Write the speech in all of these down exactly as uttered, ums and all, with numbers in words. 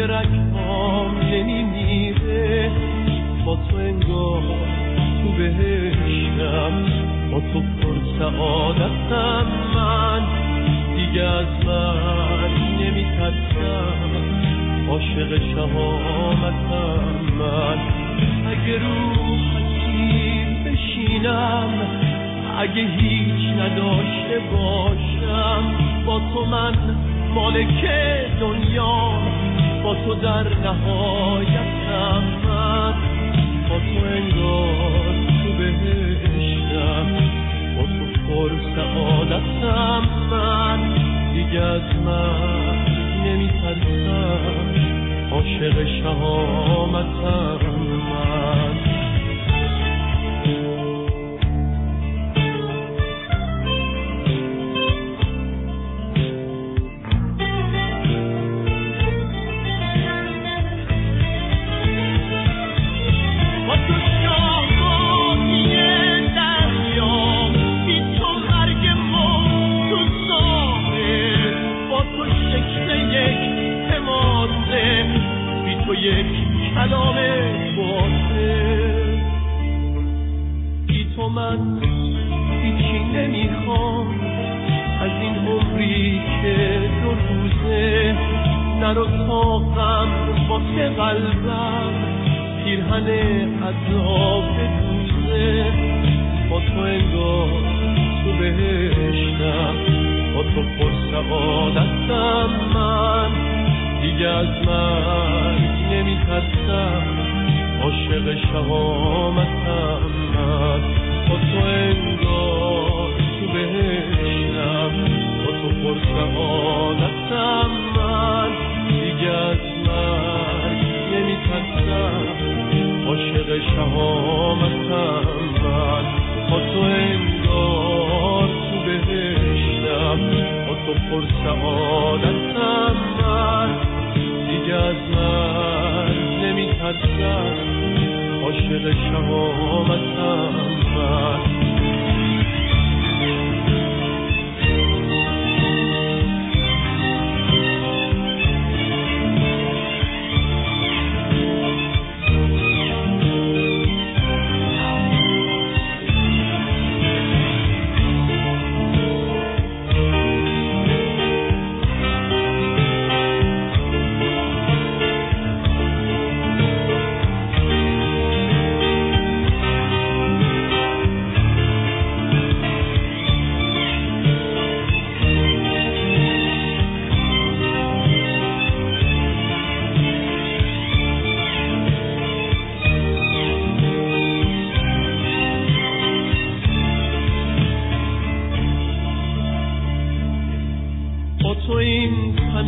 رگ‌هام نمیمیره، با تو انگار تو بهشتم، با تو پر سعادتم. من دیگه از من نمیترسم، عاشق شهامتم. من اگه رو حسیر بشینم، اگه هیچ نداشته باشم، با تو من مالک دنیا، با تو در نهایتم. من با تو انگار تو بهشتم، با تو پر سعادتم. من دیگه از من نمیترسم، عاشق شهامتم. من یک کلامه باشه، بی تو من هیچی نمیخوام از این عمری که دو روزه. نرو تا غم واسه قلبم پیرهن عذاب دوزه. با تو انگار تو بهشتم، با تو پر سعادتم. من دیگه از من نمیترسم، عاشق شهامتم. من با تو انگار تو بهشتم، با تو پر سعادتم. من دیگه از من نمیترسم، عاشق شهامتم. من با تو انگار تو بهشتم، با تو پر سعادتم. من دیگه از من نمیترسم، عاشق شهامتم. من تو این تن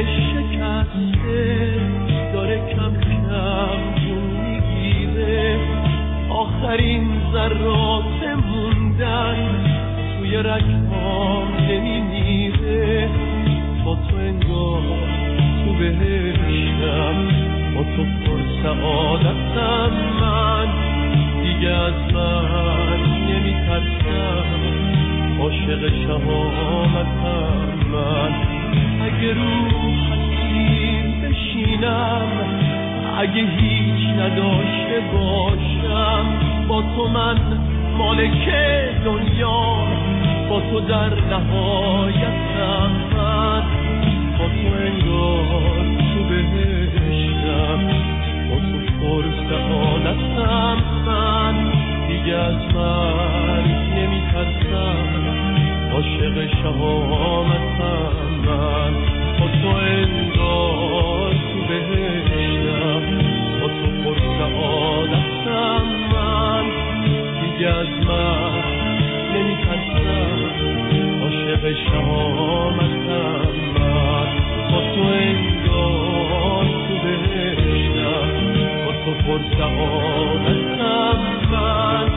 شکسته داره کم کم جون میگیره، آخرین ذرات موندن توی رگ‌هام نمیمیره. با تو انگار تو بهشتم، با تو پر سعادتم. من دیگه از من نمیترسم، عاشق شهامتم. من اگه رو حسیر بشینم، اگه هیچ نداشته باشم، با تو من مالک دنیا، با تو در نهایتم. من با تو انگار تو بهشتم، با تو پر سعادتم. من دیگه از من نمیترسم، عاشق شهامتم. من با تو انگار تو بهشتم، با تو پر سعادتم. من دیگه از من نمیترسم، عاشق شهامتم. من با تو انگار تو بهشتم، با تو پر سعادتم. من